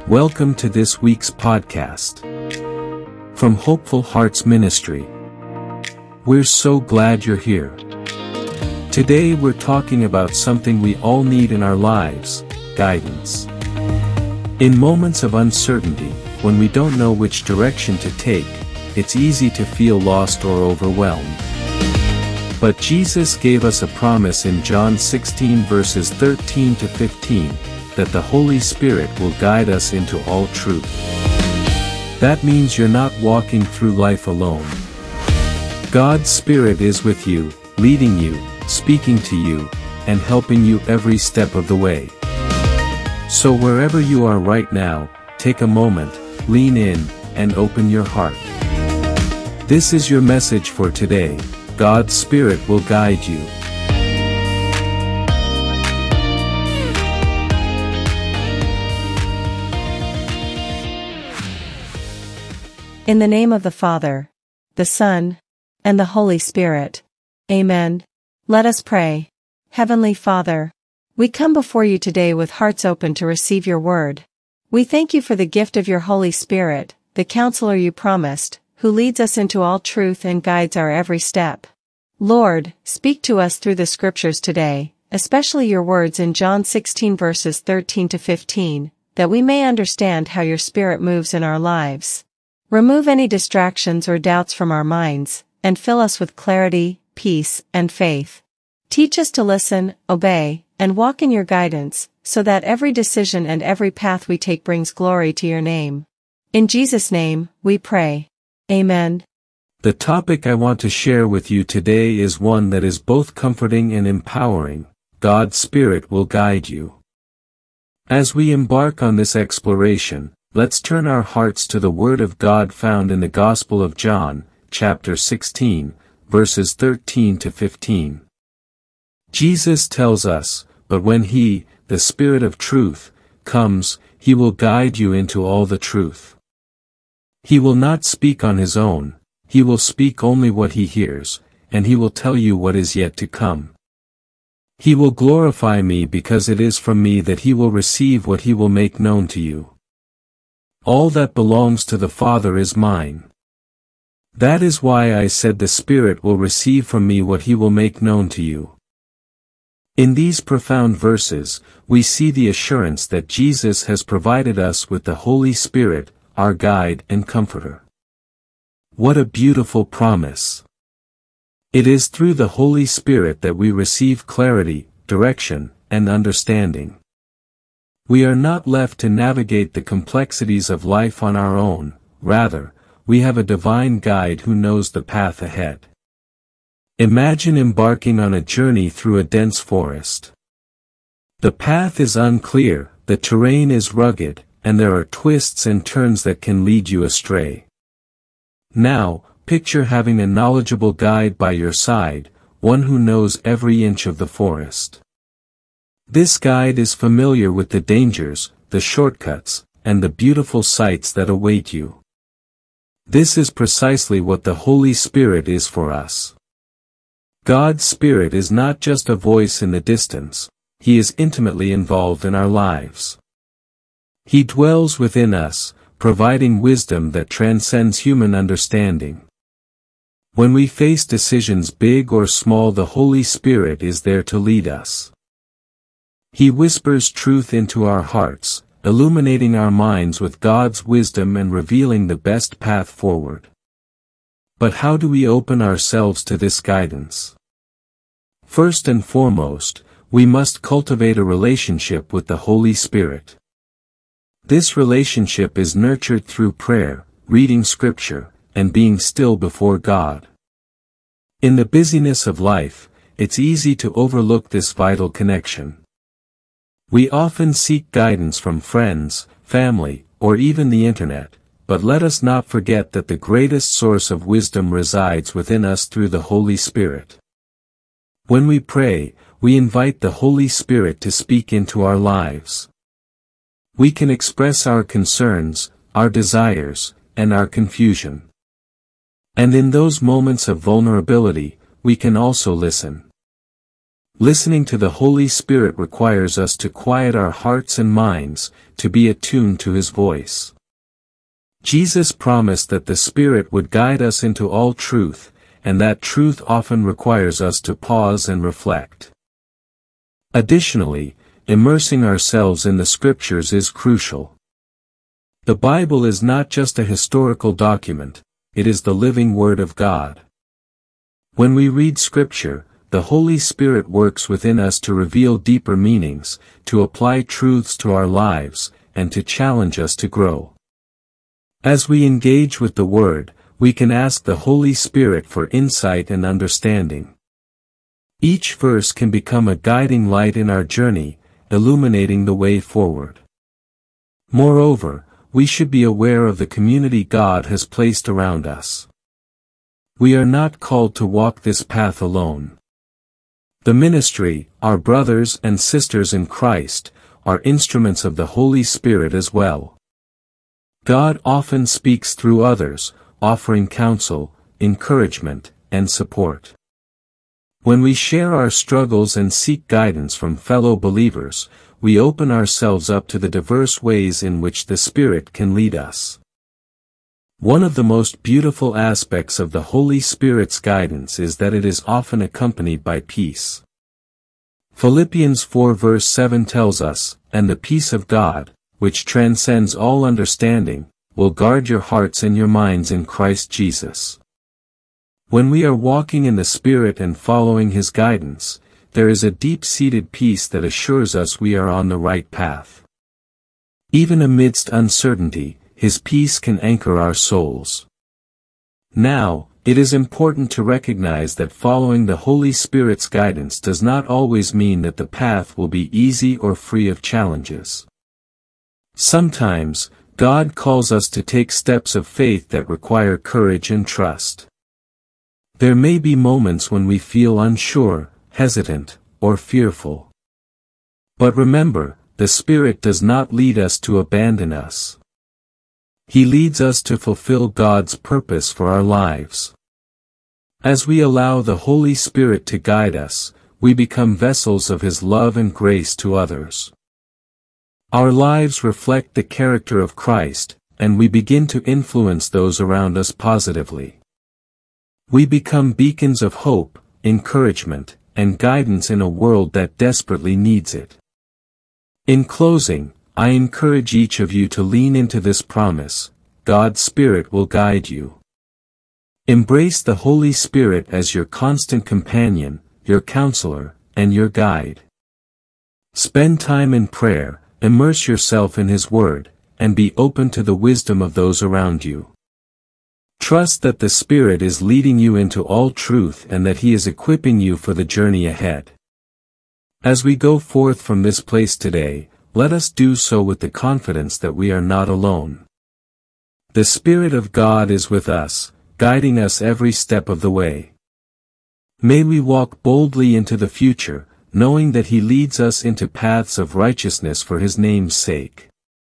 Welcome to this week's podcast from Hopeful Hearts Ministry. We're so glad you're here. Today we're talking about something we all need in our lives: guidance. In moments of uncertainty, when we don't know which direction to take, it's easy to feel lost or overwhelmed. But Jesus gave us a promise in John 16 verses 13 to 15, that the Holy Spirit will guide us into all truth. That means you're not walking through life alone. God's Spirit is with you, leading you, speaking to you, and helping you every step of the way. So wherever you are right now, take a moment, lean in, and open your heart. This is your message for today: God's Spirit will guide you. In the name of the Father, the Son, and the Holy Spirit. Amen. Let us pray. Heavenly Father, we come before you today with hearts open to receive your word. We thank you for the gift of your Holy Spirit, the counselor you promised, who leads us into all truth and guides our every step. Lord, speak to us through the scriptures today, especially your words in John 16 verses 13 to 15, that we may understand how your Spirit moves in our lives. Remove any distractions or doubts from our minds, and fill us with clarity, peace, and faith. Teach us to listen, obey, and walk in your guidance, so that every decision and every path we take brings glory to your name. In Jesus' name, we pray. Amen. The topic I want to share with you today is one that is both comforting and empowering: God's Spirit will guide you. As we embark on this exploration, let's turn our hearts to the Word of God found in the Gospel of John, chapter 16, verses 13 to 15. Jesus tells us, "But when He, the Spirit of truth, comes, He will guide you into all the truth. He will not speak on His own, He will speak only what He hears, and He will tell you what is yet to come. He will glorify me, because it is from me that He will receive what He will make known to you. All that belongs to the Father is mine. That is why I said the Spirit will receive from me what He will make known to you." In these profound verses, we see the assurance that Jesus has provided us with the Holy Spirit, our guide and comforter. What a beautiful promise! It is through the Holy Spirit that we receive clarity, direction, and understanding. We are not left to navigate the complexities of life on our own. Rather, we have a divine guide who knows the path ahead. Imagine embarking on a journey through a dense forest. The path is unclear, the terrain is rugged, and there are twists and turns that can lead you astray. Now, picture having a knowledgeable guide by your side, one who knows every inch of the forest. This guide is familiar with the dangers, the shortcuts, and the beautiful sights that await you. This is precisely what the Holy Spirit is for us. God's Spirit is not just a voice in the distance, He is intimately involved in our lives. He dwells within us, providing wisdom that transcends human understanding. When we face decisions big or small, the Holy Spirit is there to lead us. He whispers truth into our hearts, illuminating our minds with God's wisdom and revealing the best path forward. But how do we open ourselves to this guidance? First and foremost, we must cultivate a relationship with the Holy Spirit. This relationship is nurtured through prayer, reading Scripture, and being still before God. In the busyness of life, it's easy to overlook this vital connection. We often seek guidance from friends, family, or even the internet, but let us not forget that the greatest source of wisdom resides within us through the Holy Spirit. When we pray, we invite the Holy Spirit to speak into our lives. We can express our concerns, our desires, and our confusion. And in those moments of vulnerability, we can also listen. Listening to the Holy Spirit requires us to quiet our hearts and minds, to be attuned to His voice. Jesus promised that the Spirit would guide us into all truth, and that truth often requires us to pause and reflect. Additionally, immersing ourselves in the Scriptures is crucial. The Bible is not just a historical document, it is the living Word of God. When we read Scripture, the Holy Spirit works within us to reveal deeper meanings, to apply truths to our lives, and to challenge us to grow. As we engage with the Word, we can ask the Holy Spirit for insight and understanding. Each verse can become a guiding light in our journey, illuminating the way forward. Moreover, we should be aware of the community God has placed around us. We are not called to walk this path alone. The ministry, our brothers and sisters in Christ, are instruments of the Holy Spirit as well. God often speaks through others, offering counsel, encouragement, and support. When we share our struggles and seek guidance from fellow believers, we open ourselves up to the diverse ways in which the Spirit can lead us. One of the most beautiful aspects of the Holy Spirit's guidance is that it is often accompanied by peace. Philippians 4 verse 7 tells us, "And the peace of God, which transcends all understanding, will guard your hearts and your minds in Christ Jesus." When we are walking in the Spirit and following His guidance, there is a deep-seated peace that assures us we are on the right path. Even amidst uncertainty, His peace can anchor our souls. Now, it is important to recognize that following the Holy Spirit's guidance does not always mean that the path will be easy or free of challenges. Sometimes, God calls us to take steps of faith that require courage and trust. There may be moments when we feel unsure, hesitant, or fearful. But remember, the Spirit does not lead us to abandon us. He leads us to fulfill God's purpose for our lives. As we allow the Holy Spirit to guide us, we become vessels of His love and grace to others. Our lives reflect the character of Christ, and we begin to influence those around us positively. We become beacons of hope, encouragement, and guidance in a world that desperately needs it. In closing, I encourage each of you to lean into this promise: God's Spirit will guide you. Embrace the Holy Spirit as your constant companion, your counselor, and your guide. Spend time in prayer, immerse yourself in His Word, and be open to the wisdom of those around you. Trust that the Spirit is leading you into all truth and that He is equipping you for the journey ahead. As we go forth from this place today, let us do so with the confidence that we are not alone. The Spirit of God is with us, guiding us every step of the way. May we walk boldly into the future, knowing that He leads us into paths of righteousness for His name's sake.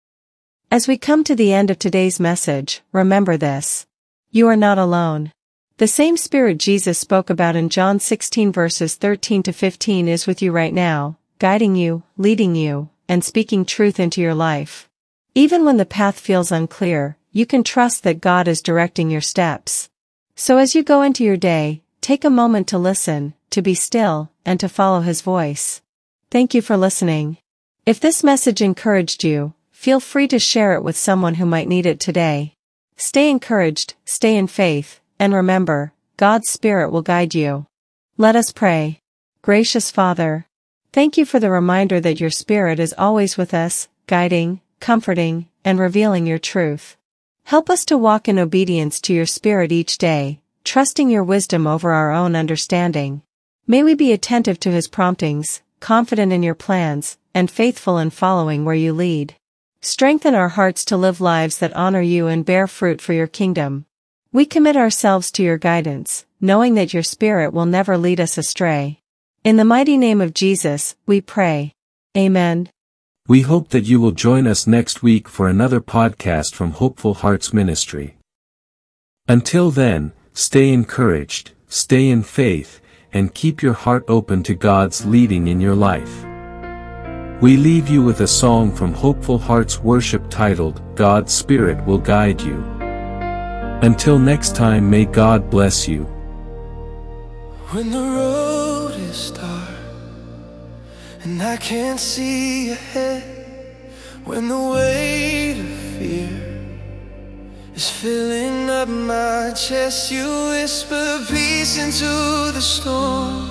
As we come to the end of today's message, remember this: you are not alone. The same Spirit Jesus spoke about in John 16 verses 13 to 15 is with you right now, guiding you, leading you, and speaking truth into your life. Even when the path feels unclear, you can trust that God is directing your steps. So as you go into your day, take a moment to listen, to be still, and to follow His voice. Thank you for listening. If this message encouraged you, feel free to share it with someone who might need it today. Stay encouraged, stay in faith, and remember, God's Spirit will guide you. Let us pray. Gracious Father, thank you for the reminder that your Spirit is always with us, guiding, comforting, and revealing your truth. Help us to walk in obedience to your Spirit each day, trusting your wisdom over our own understanding. May we be attentive to His promptings, confident in your plans, and faithful in following where you lead. Strengthen our hearts to live lives that honor you and bear fruit for your kingdom. We commit ourselves to your guidance, knowing that your Spirit will never lead us astray. In the mighty name of Jesus, we pray. Amen. We hope that you will join us next week for another podcast from Hopeful Hearts Ministry. Until then, stay encouraged, stay in faith, and keep your heart open to God's leading in your life. We leave you with a song from Hopeful Hearts Worship titled, God's Spirit Will Guide You. Until next time, may God bless you. When the road is dark and I can't see ahead, when the weight of fear is filling up my chest, you whisper peace into the storm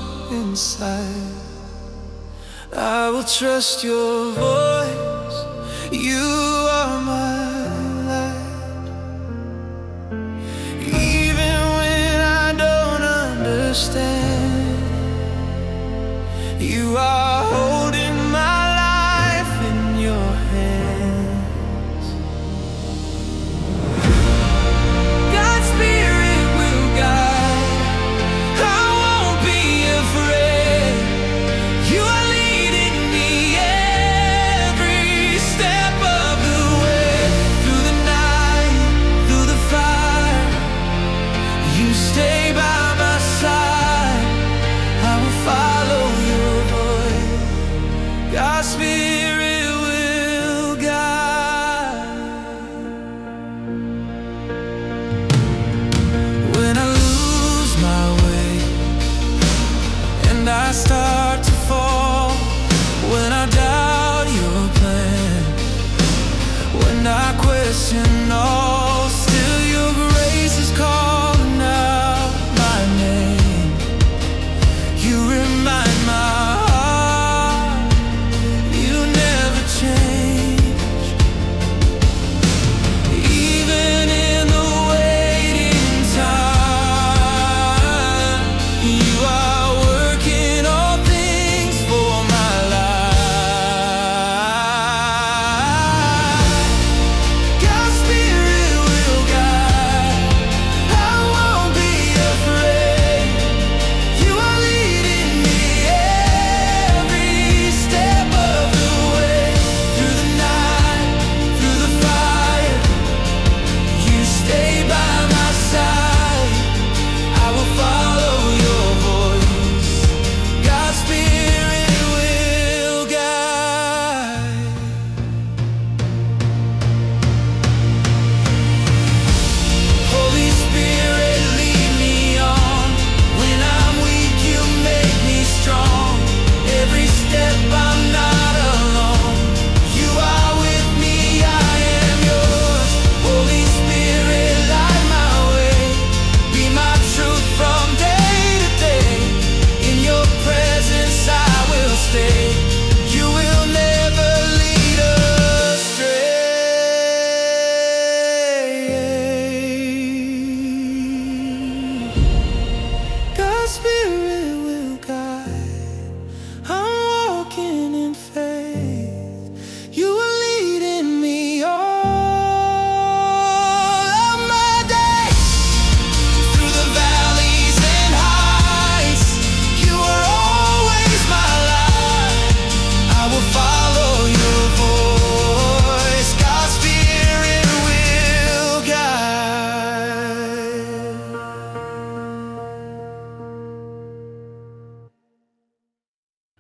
inside. I will trust your voice. You